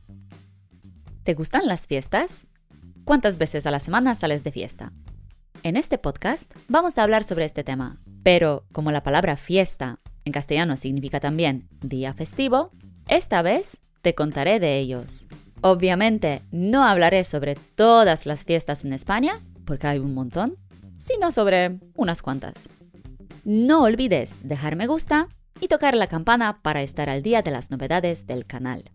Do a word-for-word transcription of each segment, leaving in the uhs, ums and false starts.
¿Te gustan las fiestas? ¿Cuántas veces a la semana sales de fiesta? En este podcast vamos a hablar sobre este tema, pero como la palabra fiesta en castellano significa también día festivo, esta vez te contaré de ellos. Obviamente no hablaré sobre todas las fiestas en España, porque hay un montón, sino sobre unas cuantas. No olvides dejar me gusta y tocar la campana para estar al día de las novedades del canal.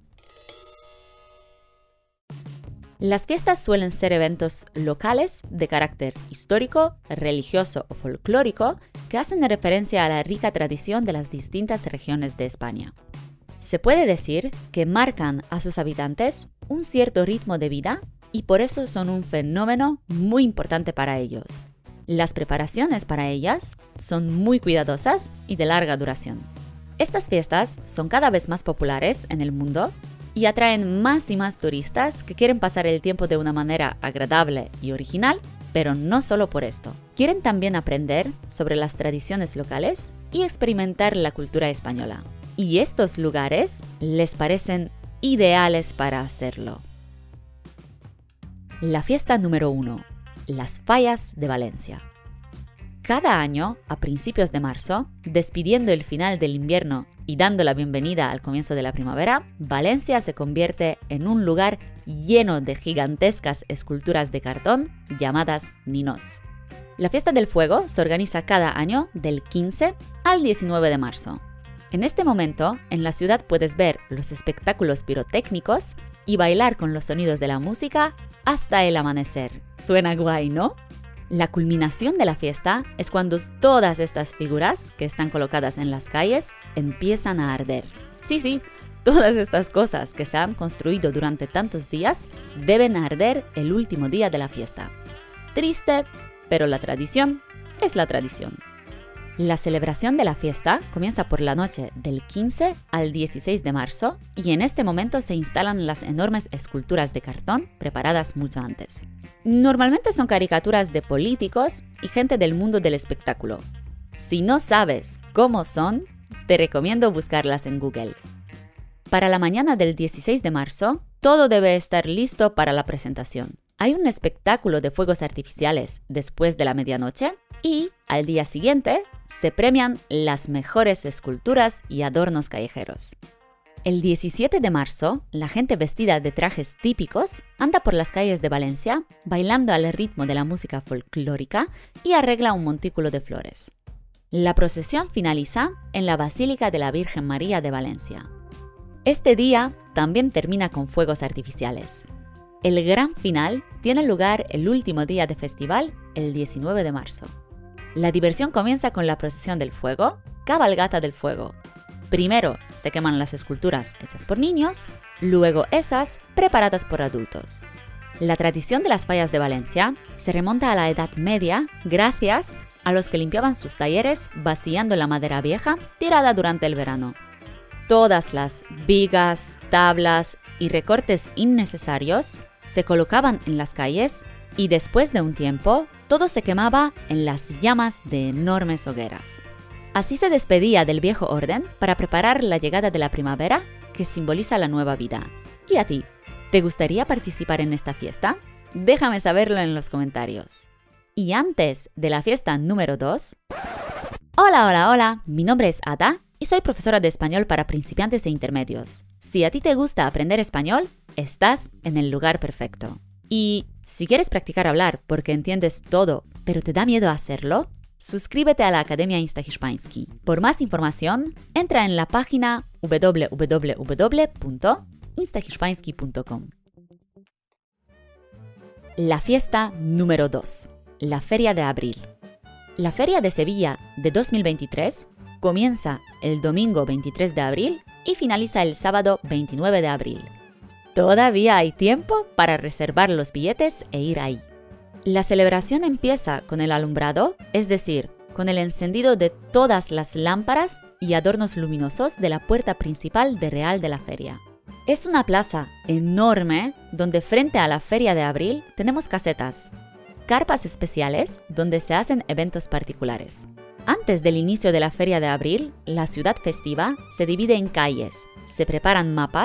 Las fiestas suelen ser eventos locales de carácter histórico, religioso o folclórico que hacen referencia a la rica tradición de las distintas regiones de España. Se puede decir que marcan a sus habitantes un cierto ritmo de vida y por eso son un fenómeno muy importante para ellos. Las preparaciones para ellas son muy cuidadosas y de larga duración. Estas fiestas son cada vez más populares en el mundo y atraen más y más turistas que quieren pasar el tiempo de una manera agradable y original, pero no solo por esto. Quieren también aprender sobre las tradiciones locales y experimentar la cultura española. Y estos lugares les parecen ideales para hacerlo. La fiesta número uno. Las Fallas de Valencia. Cada año, a principios de marzo, despidiendo el final del invierno y dando la bienvenida al comienzo de la primavera, Valencia se convierte en un lugar lleno de gigantescas esculturas de cartón llamadas ninots. La Fiesta del Fuego se organiza cada año del quince al diecinueve de marzo. En este momento, en la ciudad puedes ver los espectáculos pirotécnicos y bailar con los sonidos de la música hasta el amanecer. Suena guay, ¿no? La culminación de la fiesta es cuando todas estas figuras que están colocadas en las calles empiezan a arder. Sí, sí, todas estas cosas que se han construido durante tantos días deben arder el último día de la fiesta. Triste, pero la tradición es la tradición. La celebración de la fiesta comienza por la noche del quince al dieciséis de marzo y en este momento se instalan las enormes esculturas de cartón preparadas mucho antes. Normalmente son caricaturas de políticos y gente del mundo del espectáculo. Si no sabes cómo son, te recomiendo buscarlas en Google. Para la mañana del dieciséis de marzo, todo debe estar listo para la presentación. Hay un espectáculo de fuegos artificiales después de la medianoche y, al día siguiente, se premian las mejores esculturas y adornos callejeros. El diecisiete de marzo, la gente vestida de trajes típicos anda por las calles de Valencia bailando al ritmo de la música folclórica y arregla un montículo de flores. La procesión finaliza en la Basílica de la Virgen María de Valencia. Este día también termina con fuegos artificiales. El gran final tiene lugar el último día de festival, el diecinueve de marzo. La diversión comienza con la procesión del fuego, cabalgata del fuego. Primero se queman las esculturas hechas por niños, luego esas preparadas por adultos. La tradición de las fallas de Valencia se remonta a la Edad Media gracias a los que limpiaban sus talleres vaciando la madera vieja tirada durante el verano. Todas las vigas, tablas y recortes innecesarios se colocaban en las calles y después de un tiempo todo se quemaba en las llamas de enormes hogueras. Así se despedía del viejo orden para preparar la llegada de la primavera, que simboliza la nueva vida. ¿Y a ti? ¿Te gustaría participar en esta fiesta? Déjame saberlo en los comentarios. Y antes de la fiesta número dos... Hola, hola, hola, mi nombre es Ada y soy profesora de español para principiantes e intermedios. Si a ti te gusta aprender español, estás en el lugar perfecto. Y si quieres practicar hablar porque entiendes todo, pero te da miedo hacerlo, suscríbete a la Academia Instahiszpański. Por más información, entra en la página w w w punto instahiszpański punto com. La fiesta número dos. La Feria de Abril. La Feria de Sevilla de dos mil veintitrés comienza el domingo veintitrés de abril y finaliza el sábado veintinueve de abril. Todavía hay tiempo para reservar los billetes e ir ahí. La celebración empieza con el alumbrado, es decir, con el encendido de todas las lámparas y adornos luminosos de la puerta principal de Real de la Feria. Es una plaza enorme donde frente a la Feria de Abril tenemos casetas, carpas especiales donde se hacen eventos particulares. Antes del inicio de la Feria de Abril, la ciudad festiva se divide en calles. Se preparan mapas que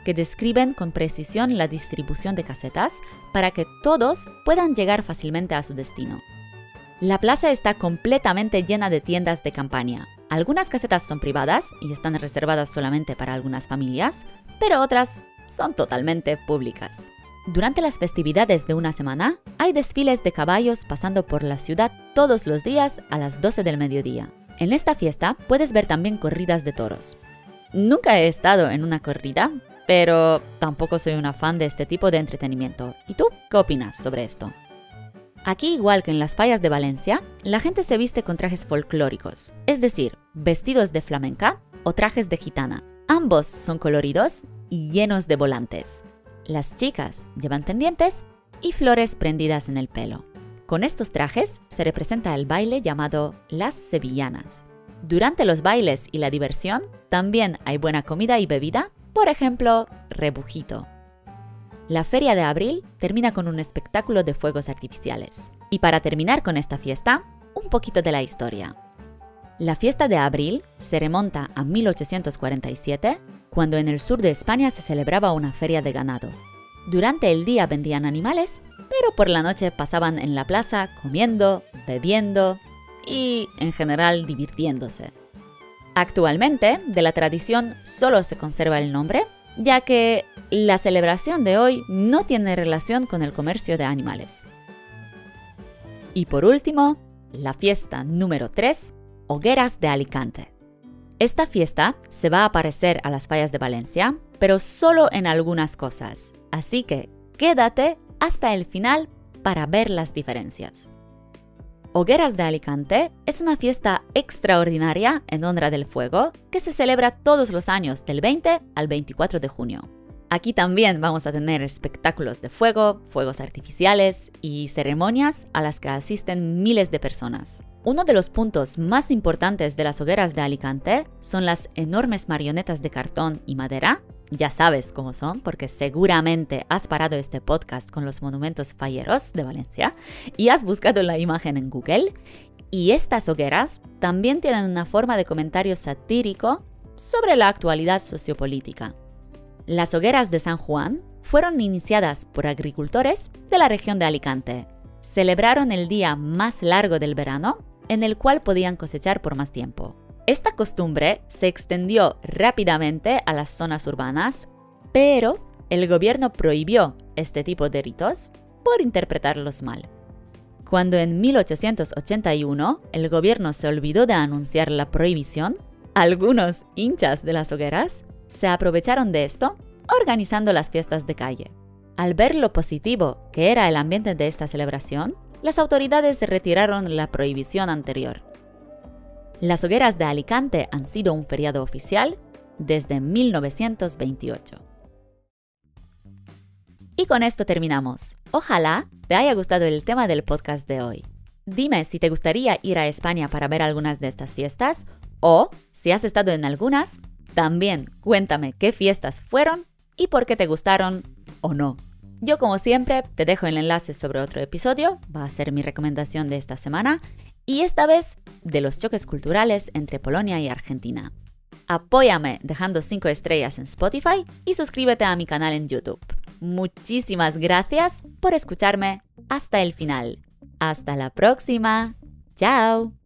que describen con precisión la distribución de casetas para que todos puedan llegar fácilmente a su destino. La plaza está completamente llena de tiendas de campaña. Algunas casetas son privadas y están reservadas solamente para algunas familias, pero otras son totalmente públicas. Durante las festividades de una semana, hay desfiles de caballos pasando por la ciudad todos los días a las doce del mediodía. En esta fiesta puedes ver también corridas de toros. Nunca he estado en una corrida, pero tampoco soy una fan de este tipo de entretenimiento. ¿Y tú qué opinas sobre esto? Aquí, igual que en las fallas de Valencia, la gente se viste con trajes folclóricos, es decir, vestidos de flamenca o trajes de gitana. Ambos son coloridos y llenos de volantes. Las chicas llevan pendientes y flores prendidas en el pelo. Con estos trajes se representa el baile llamado las sevillanas. Durante los bailes y la diversión también hay buena comida y bebida, por ejemplo, rebujito. La Feria de Abril termina con un espectáculo de fuegos artificiales. Y para terminar con esta fiesta, un poquito de la historia. La fiesta de Abril se remonta a mil ochocientos cuarenta y siete, cuando en el sur de España se celebraba una feria de ganado. Durante el día vendían animales, pero por la noche pasaban en la plaza comiendo, bebiendo y, en general, divirtiéndose. Actualmente, de la tradición solo se conserva el nombre, ya que la celebración de hoy no tiene relación con el comercio de animales. Y por último, la fiesta número tres, Hogueras de Alicante. Esta fiesta se va a parecer a las fallas de Valencia, pero solo en algunas cosas, así que quédate hasta el final para ver las diferencias. Hogueras de Alicante es una fiesta extraordinaria en honra del fuego que se celebra todos los años del veinte al veinticuatro de junio. Aquí también vamos a tener espectáculos de fuego, fuegos artificiales y ceremonias a las que asisten miles de personas. Uno de los puntos más importantes de las hogueras de Alicante son las enormes marionetas de cartón y madera. Ya sabes cómo son, porque seguramente has parado este podcast con los monumentos falleros de Valencia y has buscado la imagen en Google. Y estas hogueras también tienen una forma de comentario satírico sobre la actualidad sociopolítica. Las hogueras de San Juan fueron iniciadas por agricultores de la región de Alicante. Celebraron el día más largo del verano, en el cual podían cosechar por más tiempo. Esta costumbre se extendió rápidamente a las zonas urbanas, pero el gobierno prohibió este tipo de ritos por interpretarlos mal. Cuando en mil ochocientos ochenta y uno el gobierno se olvidó de anunciar la prohibición, algunos hinchas de las hogueras se aprovecharon de esto organizando las fiestas de calle. Al ver lo positivo que era el ambiente de esta celebración, las autoridades retiraron la prohibición anterior. Las hogueras de Alicante han sido un feriado oficial desde mil novecientos veintiocho. Y con esto terminamos. Ojalá te haya gustado el tema del podcast de hoy. Dime si te gustaría ir a España para ver algunas de estas fiestas o, si has estado en algunas, también cuéntame qué fiestas fueron y por qué te gustaron o no. Yo, como siempre, te dejo el enlace sobre otro episodio, va a ser mi recomendación de esta semana, y esta vez de los choques culturales entre Polonia y Argentina. Apóyame dejando cinco estrellas en Spotify y suscríbete a mi canal en YouTube. Muchísimas gracias por escucharme hasta el final. Hasta la próxima. ¡Chao!